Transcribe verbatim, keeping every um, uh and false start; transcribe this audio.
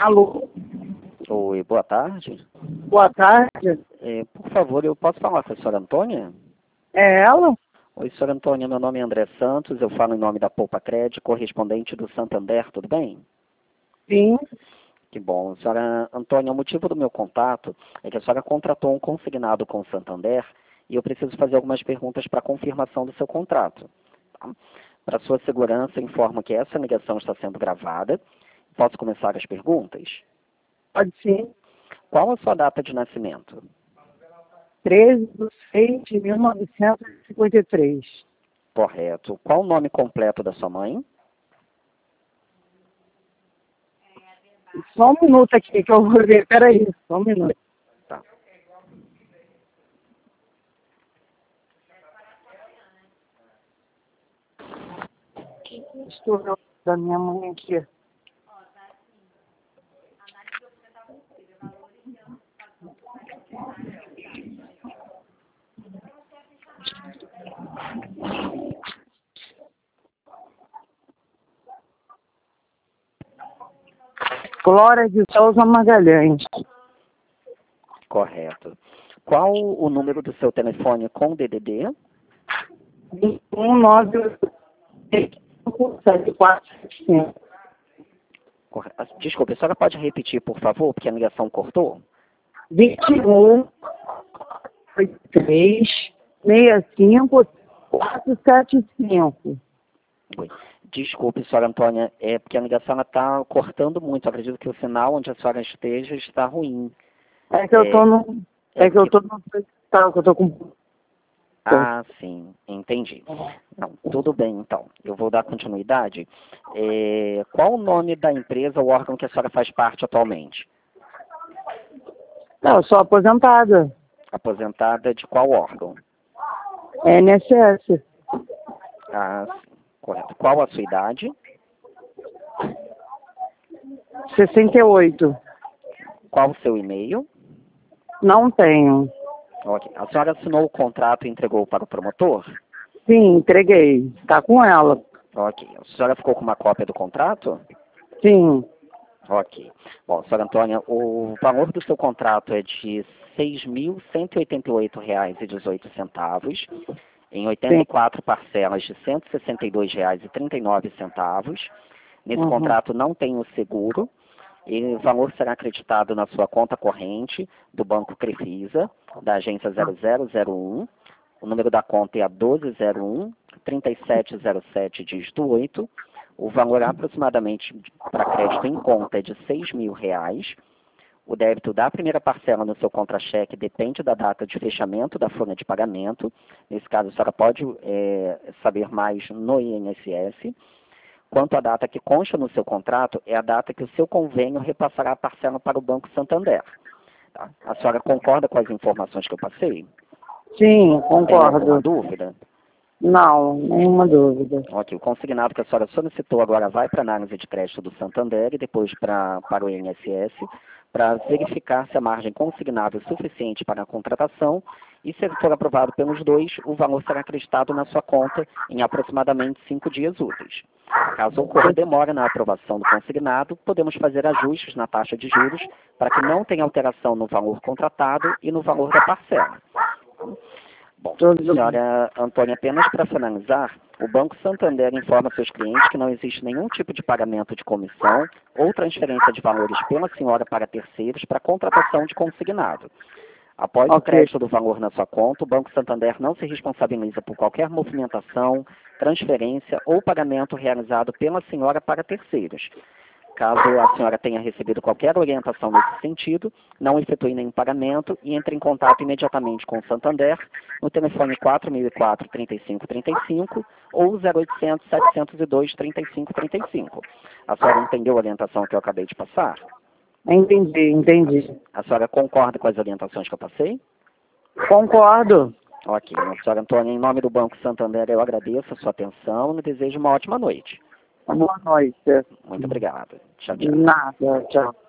Alô? Oi, boa tarde. Boa tarde. É, por favor, eu posso falar com a senhora Antônia? É ela? Oi, senhora Antônia, meu nome é André Santos, eu falo em nome da Poupa Cred, correspondente do Santander, tudo bem? Sim. Que bom. Senhora Antônia, o motivo do meu contato é que a senhora contratou um consignado com o Santander e eu preciso fazer algumas perguntas para confirmação do seu contrato. Tá? Para sua segurança, informo que essa ligação está sendo gravada. Posso começar as perguntas? Pode sim. Qual a sua data de nascimento? treze de seis de mil novecentos e cinquenta e três. Correto. Qual o nome completo da sua mãe? Só um minuto aqui que eu vou ver. Peraí, só um minuto. Tá. Estou da minha mãe aqui. Glória de Souza Magalhães. Correto. Qual o número do seu telefone com D D D? um nove sete quatro cinco. Corre- Desculpe, a senhora pode repetir, por favor, porque a ligação cortou? vinte e um, oitenta e três, sessenta e cinco, quatrocentos e setenta e cinco. Oi. Desculpe, senhora Antônia, é porque a ligação está cortando muito. Eu acredito que o sinal onde a senhora esteja está ruim. É que eu tô no. É, é que eu porque- tô no hospital, que eu tô com. Ah, sim, entendi. Não, tudo bem, então. Eu vou dar continuidade. É, qual o nome da empresa ou órgão que a senhora faz parte atualmente? Não, eu sou aposentada. Aposentada de qual órgão? É N S S. Ah, sim, correto. Qual a sua idade? sessenta e oito. Qual o seu e-mail? Não tenho. Ok. A senhora assinou o contrato e entregou para o promotor? Sim, entreguei. Tá com ela. Ok. A senhora ficou com uma cópia do contrato? Sim. Ok. Bom, senhora Antônia, o valor do seu contrato é de seis mil cento e oitenta e oito reais e dezoito centavos, em oitenta Sim. e quatro parcelas de cento e sessenta e dois reais e trinta e nove centavos. Nesse Uhum. contrato não tem o seguro, e o valor será acreditado na sua conta corrente do Banco Crefisa, da agência zero zero zero um. O número da conta é a doze zero um, trinta e sete zero sete, dígito oito. O valor aproximadamente para crédito em conta é de seis mil reais. O débito da primeira parcela no seu contra-cheque depende da data de fechamento da folha de pagamento. Nesse caso, a senhora pode é, saber mais no I N S S. Quanto à data que consta no seu contrato, é a data que o seu convênio repassará a parcela para o Banco Santander. Tá? A senhora concorda com as informações que eu passei? Sim, Tem alguma concordo. dúvida? Não, nenhuma dúvida. Ok, o consignado que a senhora solicitou agora vai para a análise de crédito do Santander e depois pra, para o I N S S para verificar se a margem consignável é suficiente para a contratação e, se for aprovado pelos dois, o valor será acreditado na sua conta em aproximadamente cinco dias úteis. Caso ocorra demora na aprovação do consignado, podemos fazer ajustes na taxa de juros para que não tenha alteração no valor contratado e no valor da parcela. Bom, senhora Antônia, apenas para finalizar, o Banco Santander informa seus clientes que não existe nenhum tipo de pagamento de comissão ou transferência de valores pela senhora para terceiros para contratação de consignado. Após Ok. o crédito do valor na sua conta, o Banco Santander não se responsabiliza por qualquer movimentação, transferência ou pagamento realizado pela senhora para terceiros. Caso a senhora tenha recebido qualquer orientação nesse sentido, não efetue nenhum pagamento e entre em contato imediatamente com o Santander no telefone quatro mil e quatro, trinta e cinco trinta e cinco ou zero oitocentos, setecentos e dois, trinta e cinco trinta e cinco. A senhora entendeu a orientação que eu acabei de passar? Entendi, entendi. A senhora concorda com as orientações que eu passei? Concordo. Ok. A senhora Antônia, em nome do Banco Santander, eu agradeço a sua atenção e desejo uma ótima noite. Boa noite. Muito obrigado. Tchau, De tchau. nada, tchau.